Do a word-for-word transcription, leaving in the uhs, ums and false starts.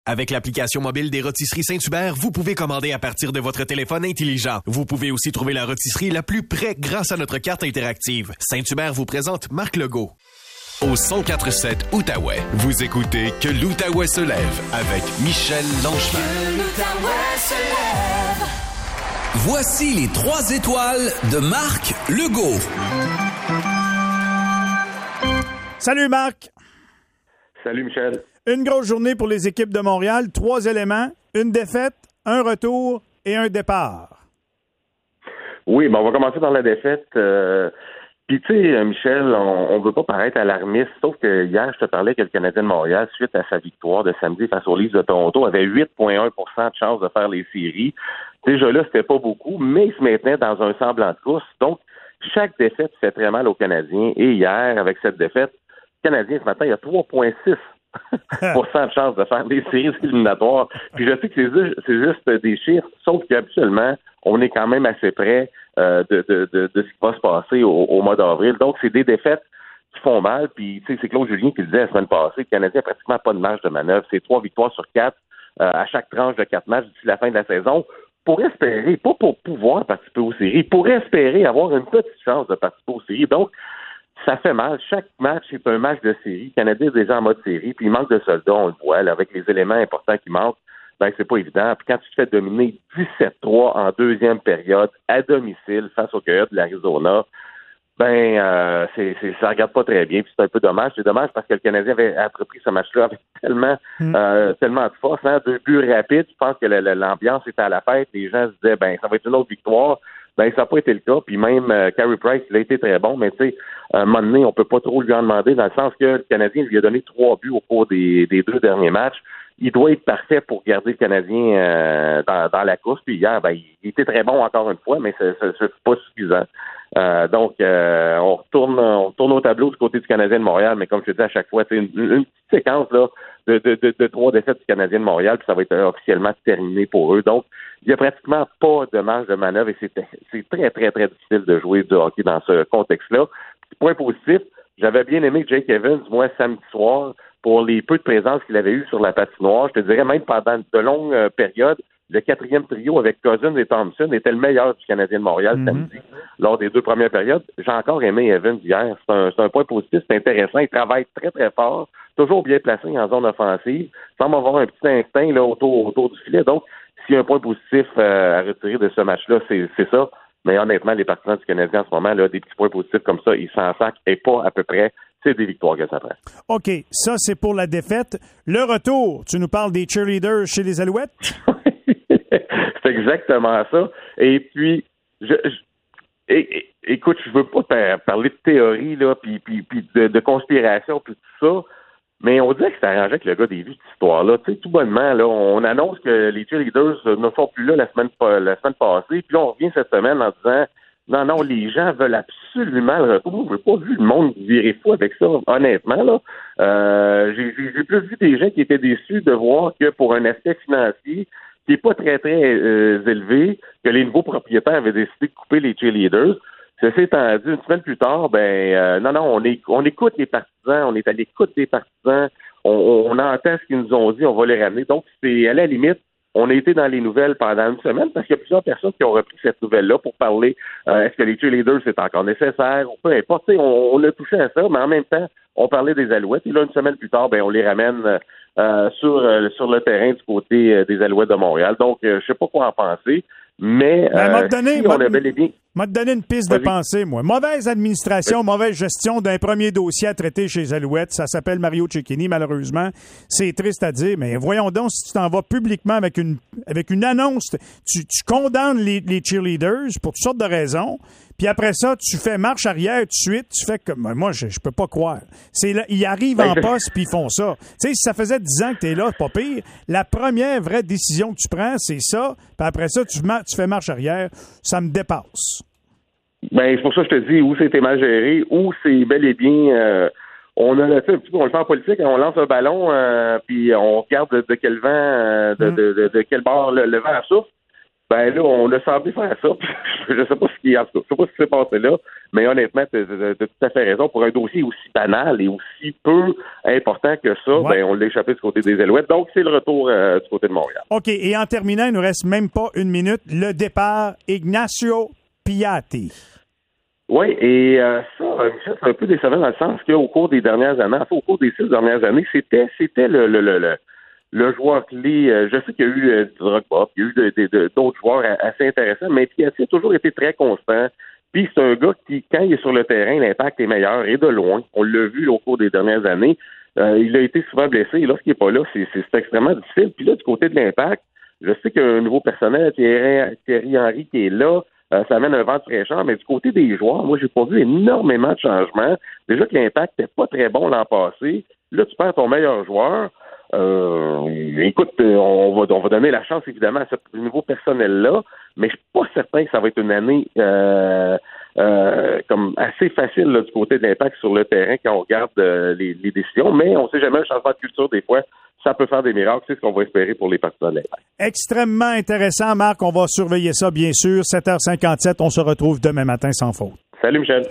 Avec l'application mobile des Rôtisseries Saint-Hubert, vous pouvez commander à partir de votre téléphone intelligent. Vous pouvez aussi trouver la rôtisserie la plus près grâce à notre carte interactive. Saint-Hubert vous présente Marc Legault. Au cent quatre virgule sept Outaouais, vous écoutez Que l'Outaouais se lève avec Michel Langevin. Que l'Outaouais se lève. Voici les trois étoiles de Marc Legault. Salut Marc. Salut Michel. Une grosse journée pour les équipes de Montréal. Trois éléments, une défaite, un retour et un départ. Oui, ben on va commencer par la défaite. Euh, Puis tu sais, Michel, on ne veut pas paraître alarmiste, sauf que hier, je te parlais que le Canadien de Montréal, suite à sa victoire de samedi face aux Leafs de Toronto, avait huit virgule un pour cent de chance de faire les séries. Déjà là, c'était pas beaucoup, mais il se maintenait dans un semblant de course. Donc, chaque défaite fait très mal aux Canadiens. Et hier, avec cette défaite, le Canadien, ce matin, il y a trois virgule six pour cent de chance de faire des séries éliminatoires. Puis je sais que c'est, c'est juste des chiffres, sauf qu'habituellement, on est quand même assez près euh, de, de, de, de ce qui va se passer au, au mois d'avril. Donc, c'est des défaites qui font mal. Puis, tu sais, c'est Claude Julien qui le disait la semaine passée, le Canadien n'a pratiquement pas de marge de manœuvre. C'est trois victoires sur quatre euh, à chaque tranche de quatre matchs d'ici la fin de la saison. Pour espérer, pas pour pouvoir participer aux séries, pour espérer avoir une petite chance de participer aux séries. Donc, ça fait mal. Chaque match est un match de série. Le Canadien est déjà en mode série, puis il manque de soldats, on le voit, là, avec les éléments importants qui manquent. Ben, c'est pas évident. Puis quand tu te fais dominer dix-sept trois en deuxième période, à domicile, face aux Coyotes de l'Arizona, ben, euh, c'est, c'est, ça regarde pas très bien. Puis c'est un peu dommage. C'est dommage parce que le Canadien avait entrepris ce match-là avec tellement, mm. euh, tellement de force, hein, deux buts rapides. Je pense que le, le, l'ambiance était à la fête. Les gens se disaient, ben, ça va être une autre victoire. Ben, ça n'a pas été le cas. Puis même euh, Carey Price, il a été très bon, mais tu sais, à un moment donné, on peut pas trop lui en demander, dans le sens que le Canadien lui a donné trois buts au cours des, des deux derniers matchs. Il doit être parfait pour garder le Canadien euh, dans, dans la course. Puis hier, ben, il était très bon encore une fois, mais c'est, c'est, c'est pas suffisant. Euh, donc, euh, on retourne on retourne au tableau du côté du Canadien de Montréal, mais comme je te dis à chaque fois, c'est une, une petite séquence là de, de, de, de trois défaites du Canadien de Montréal, puis ça va être officiellement terminé pour eux. Donc, il n'y a pratiquement pas de marge de manœuvre et c'est, c'est très, très, très difficile de jouer du hockey dans ce contexte-là. Point positif, j'avais bien aimé Jake Evans, moi, samedi soir, pour les peu de présence qu'il avait eu sur la patinoire. Je te dirais même pendant de longues euh, périodes, le quatrième trio avec Cousins et Thompson était le meilleur du Canadien de Montréal mm-hmm. samedi, lors des deux premières périodes. J'ai encore aimé Evans hier. C'est un, c'est un point positif, c'est intéressant. Il travaille très, très fort, toujours bien placé en zone offensive. Il semble avoir un petit instinct là, autour, autour du filet. Donc, s'il y a un point positif euh, à retirer de ce match-là, c'est, c'est ça. Mais honnêtement, les partisans du Canadien en ce moment, là, des petits points positifs comme ça, ils s'en sacent et pas à peu près. C'est des victoires que ça prend. OK, ça, c'est pour la défaite. Le retour, tu nous parles des cheerleaders chez les Alouettes? C'est exactement ça. Et puis, je, je é, é, écoute, je veux pas te parler de théorie, là, puis, puis, puis de, de conspiration, puis tout ça, mais on dirait que c'est arrangé avec le gars des vues de cette histoire-là. Tu sais, tout bonnement, là, on annonce que les cheerleaders ne sont plus là la semaine, la semaine passée, puis là, on revient cette semaine en disant non, non, les gens veulent absolument le retour. Je n'ai pas vu le monde virer fou avec ça, honnêtement, là. Euh, j'ai, j'ai, j'ai plus vu des gens qui étaient déçus de voir que pour un aspect financier qui n'est pas très, très euh, élevé, que les nouveaux propriétaires avaient décidé de couper les cheerleaders. Ceci étant dit, une semaine plus tard, ben euh, non, non, on, est, on écoute les partisans, on est à l'écoute des partisans, on, on entend ce qu'ils nous ont dit, on va les ramener. Donc, c'est à la limite, on a été dans les nouvelles pendant une semaine parce qu'il y a plusieurs personnes qui ont repris cette nouvelle-là pour parler euh, est-ce que les cheerleaders c'est encore nécessaire ou peu importe. On, on a touché à ça, mais en même temps, on parlait des Alouettes. Et là, une semaine plus tard, ben on les ramène euh, sur euh, sur le terrain du côté euh, des Alouettes de Montréal. Donc, euh, je sais pas quoi en penser, mais euh, donné, si on avait les bien... m'a donné une piste Vas-y. de pensée, moi. Mauvaise administration, oui. mauvaise gestion d'un premier dossier à traiter chez les Alouettes. Ça s'appelle Mario Cecchini, malheureusement. C'est triste à dire, mais voyons donc, si tu t'en vas publiquement avec une avec une annonce, tu, tu condamnes les, les cheerleaders pour toutes sortes de raisons, puis après ça, tu fais marche arrière tout de suite, tu fais comme... Moi, je, je peux pas croire. C'est là, ils arrivent en poste, puis ils font ça. Tu sais, si ça faisait dix ans que t'es là, c'est pas pire. La première vraie décision que tu prends, c'est ça, puis après ça, tu, tu fais marche arrière. Ça me dépasse. Ben, c'est pour ça que je te dis, où c'était mal géré, où c'est bel et bien... Euh, on a le, on le fait en politique, on lance un ballon, euh, puis on regarde de, de quel vent, euh, de, mm. de, de, de quel bord le, le vent souffle. Ben là, on a semblé faire ça. Je sais pas ce qui, en tout cas, je sais pas ce qui s'est passé là, mais honnêtement, tu as tout à fait raison. Pour un dossier aussi banal et aussi peu important que ça, ouais. ben on l'a échappé du côté des Alouettes. Donc, c'est le retour euh, du côté de Montréal. OK. Et en terminant, il nous reste même pas une minute. Le départ, Ignacio Piatti. Oui, et euh, ça, Michel, c'est un peu décevant dans le sens qu'au cours des dernières années, enfin, au cours des six dernières années, c'était c'était le, le, le, le, le joueur clé. Je sais qu'il y a eu euh, du Drogba, il y a eu de, de, de, d'autres joueurs assez intéressants, mais Piatti a toujours été très constant. Puis c'est un gars qui, quand il est sur le terrain, l'impact est meilleur et de loin. On l'a vu là, au cours des dernières années. Euh, il a été souvent blessé. Et lorsqu'il n'est pas là, c'est, c'est, c'est extrêmement difficile. Puis là, du côté de l'impact, je sais qu'il y a un nouveau personnel, Thierry, Thierry Henry, qui est là. Euh, ça amène un vent de fraîcheur, mais du côté des joueurs, moi, j'ai pas vu énormément de changements. Déjà que l'impact n'était pas très bon l'an passé. Là, tu perds ton meilleur joueur. Euh, écoute, on va, on va donner la chance, évidemment, à ce nouveau personnel-là, mais je suis pas certain que ça va être une année euh, euh, comme assez facile là, du côté de l'impact sur le terrain quand on regarde euh, les, les décisions, mais on sait jamais, un changement de culture, des fois, ça peut faire des miracles. C'est ce qu'on va espérer pour les partisans de l'impact. Extrêmement intéressant, Marc. On va surveiller ça, bien sûr. sept heures cinquante-sept, on se retrouve demain matin sans faute. Salut, Michel.